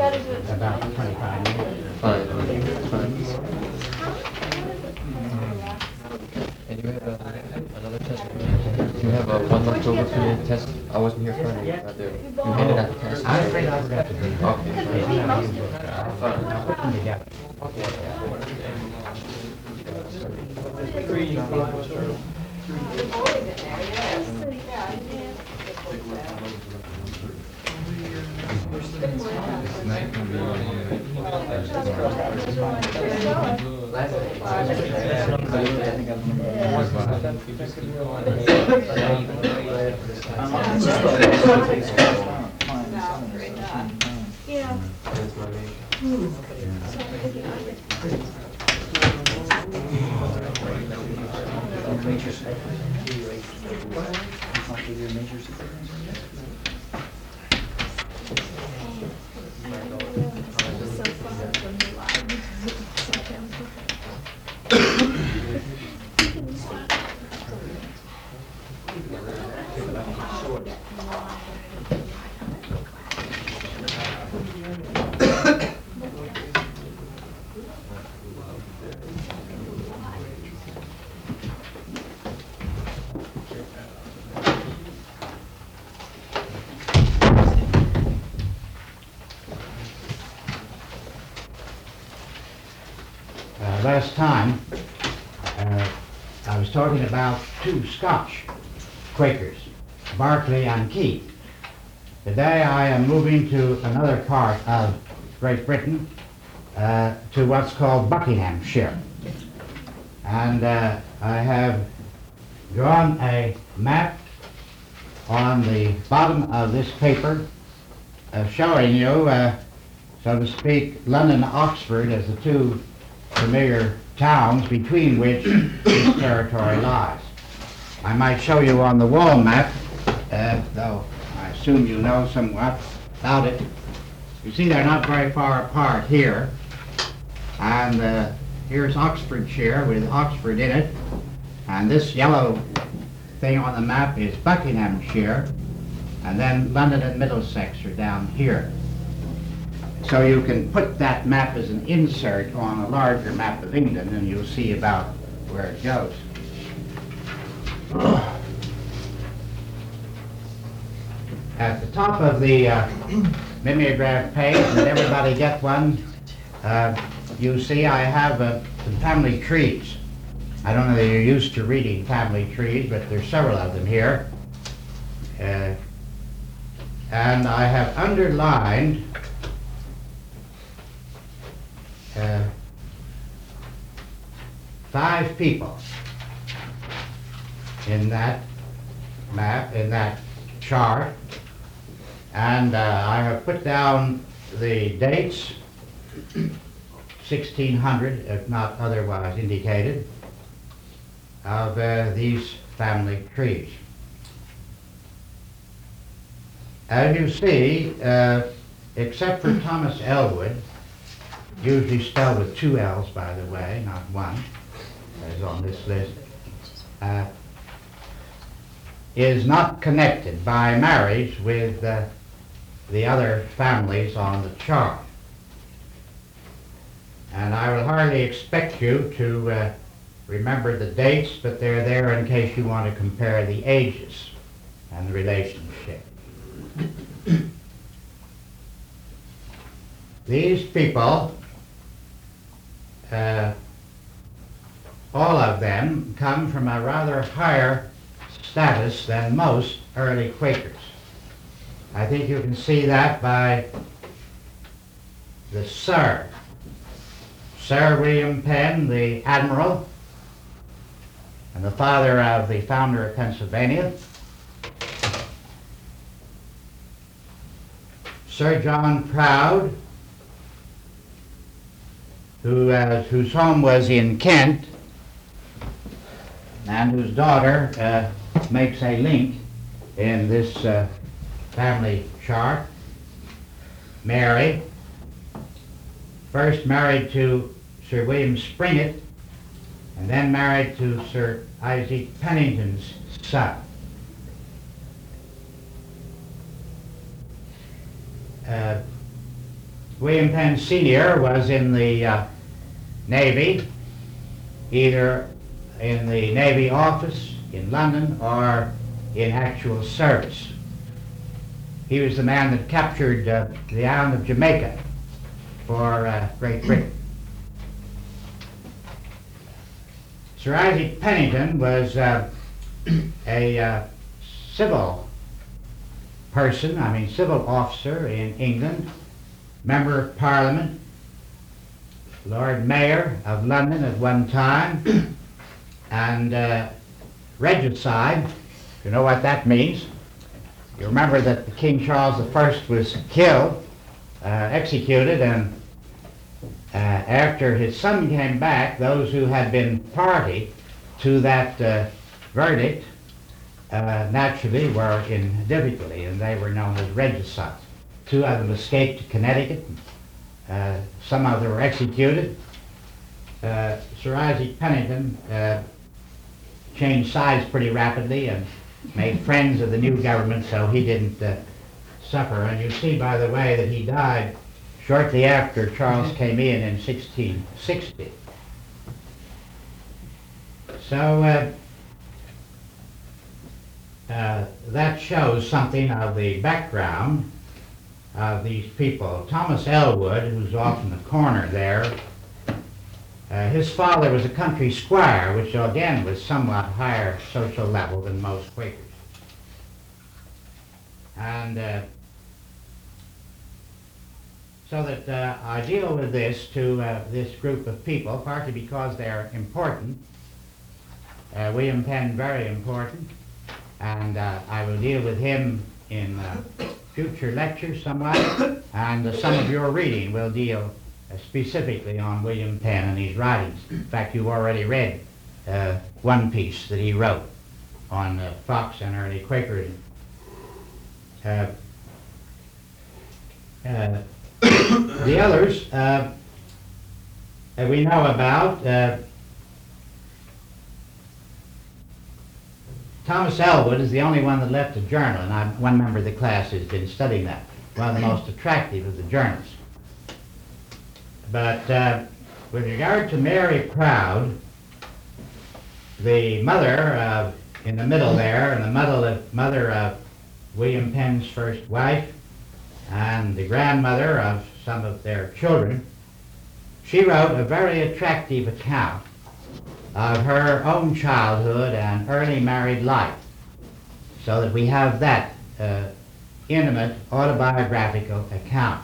About 25 minutes. Fine. Fine. And you have another test. You have a 1 month overview test. I wasn't here Friday. You handed out the test. I'm afraid I forgot to do that. Okay. I'll put them together. Last time, I was talking about two Scotch Quakers, Berkeley and Keith. Today I am moving to another part of Great Britain, to what's called Buckinghamshire. And I have drawn a map on the bottom of this paper showing you, so to speak, London and Oxford as the two familiar towns between which this territory lies. I might show you on the wall map, though I assume you know somewhat about it. You see they're not very far apart here, and here's Oxfordshire with Oxford in it, and this yellow thing on the map is Buckinghamshire, and then London and Middlesex are down here. So you can put that map as an insert on a larger map of England and you'll see about where it goes. At the top of the mimeograph page, and everybody get one, you see I have some family trees. I don't know that you're used to reading family trees, but there's several of them here. And I have underlined five people in that map, in that chart, and I have put down the dates, 1600, if not otherwise indicated, of these family trees. As you see, except for Thomas Elwood, usually spelled with two L's, by the way, not one, as on this list, is not connected by marriage with the other families on the chart. And I will hardly expect you to remember the dates, but they're there in case you want to compare the ages and the relationship. These people, all of them come from a rather higher status than most early Quakers. I think you can see that by the Sir. Sir William Penn, the Admiral, and the father of the founder of Pennsylvania. Sir John Proud, whose home was in Kent, and whose daughter makes a link in this family chart. Mary, first married to Sir William Springett, and then married to Sir Isaac Pennington's son. William Penn Sr. was in the Navy, either in the Navy office in London or in actual service. He was the man that captured the island of Jamaica for Great Britain. Sir Isaac Pennington was a civil person, civil officer in England, member of Parliament, Lord Mayor of London at one time, and regicide. You know what that means? You remember that King Charles I was killed, executed, and after his son came back, those who had been party to that verdict naturally were in difficulty, and they were known as regicides. Two of them escaped to Connecticut. Some of them were executed. Sir Isaac Pennington changed sides pretty rapidly and made friends of the new government, so he didn't suffer. And you see, by the way, that he died shortly after Charles came in 1660. So that shows something of the background of these people. Thomas Elwood, who's off in the corner there, his father was a country squire, which again was somewhat higher social level than most Quakers. And so that I deal with this to this group of people, partly because they're important. William Penn, very important, and I will deal with him in future lectures somewhat, and some of your reading will deal specifically on William Penn and his writings. In fact, you've already read one piece that he wrote on Fox and early Quakerism. The others we know about. Thomas Elwood is the only one that left a journal, and one member of the class has been studying that. One of the most attractive of the journals. But with regard to Mary Proud, the mother in the middle there, and the mother of William Penn's first wife, and the grandmother of some of their children, she wrote a very attractive account of her own childhood and early married life, so that we have that intimate autobiographical account.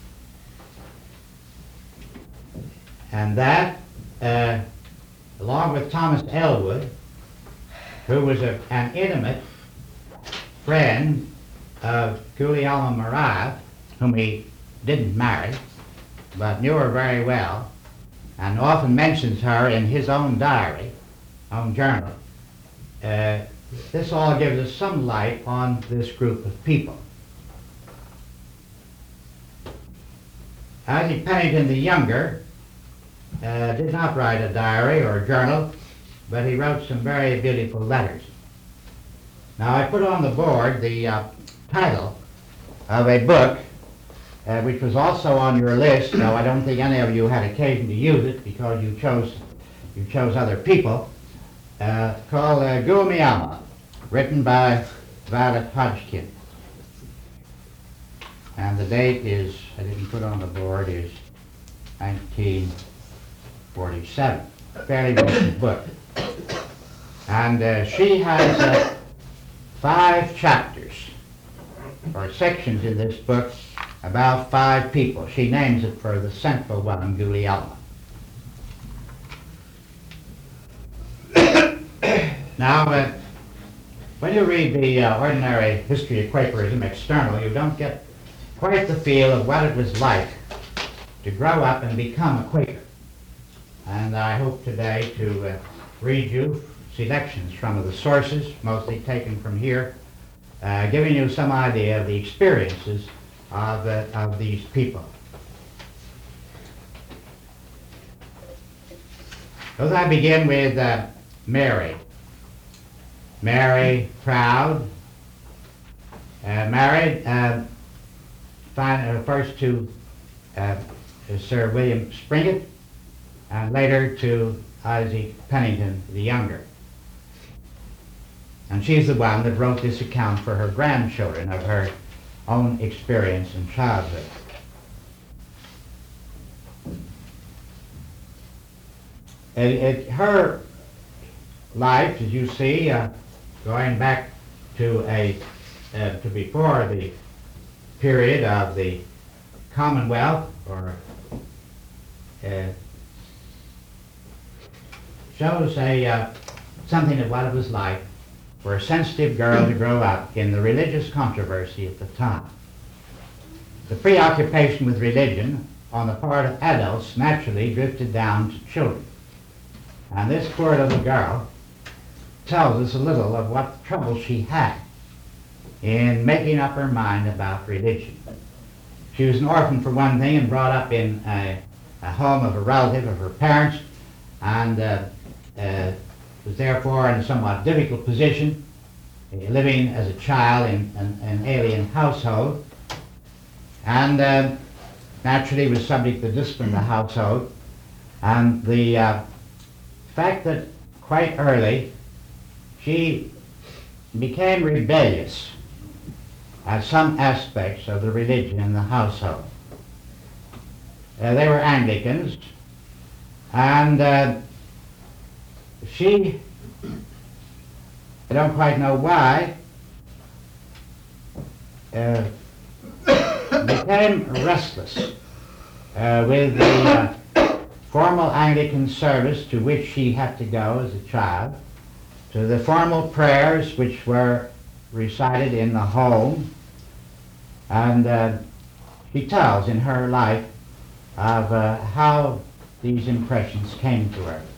And that, along with Thomas Elwood, who was an intimate friend of Gulielma Maria, whom he didn't marry, but knew her very well, and often mentions her in his own diary, own journal. This all gives us some light on this group of people. Isaac Pennington the Younger did not write a diary or a journal, but he wrote some very beautiful letters. Now I put on the board the title of a book which was also on your list, though I don't think any of you had occasion to use it because you chose other people, called Gulielma, written by Violet Hodgkin. And the date is, I didn't put on the board, is 1947. Fairly recent book. And she has 5 chapters, or sections in this book, about 5 people. She names it for the central one, Gulielma. Now, when you read the ordinary history of Quakerism external, you don't get quite the feel of what it was like to grow up and become a Quaker. And I hope today to read you selections from the sources, mostly taken from here, giving you some idea of the experiences of these people. As I begin with Mary. Mary Proud, married first to Sir William Springett, and later to Isaac Pennington the Younger. And she's the one that wrote this account for her grandchildren of her own experience in childhood. Her life, as you see, going back to before the period of the Commonwealth, or shows something of what it was like for a sensitive girl to grow up in the religious controversy at the time. The preoccupation with religion on the part of adults naturally drifted down to children. And this poor little girl tells us a little of what trouble she had in making up her mind about religion. She was an orphan for one thing, and brought up in a home of a relative of her parents, and was therefore in a somewhat difficult position, living as a child in an alien household, and naturally was subject to the discipline of the household. And the fact that quite early she became rebellious at some aspects of the religion in the household. They were Anglicans, and she, I don't quite know why, became restless with the formal Anglican service to which she had to go as a child, to the formal prayers which were recited in the home, and she tells in her life of how these impressions came to her.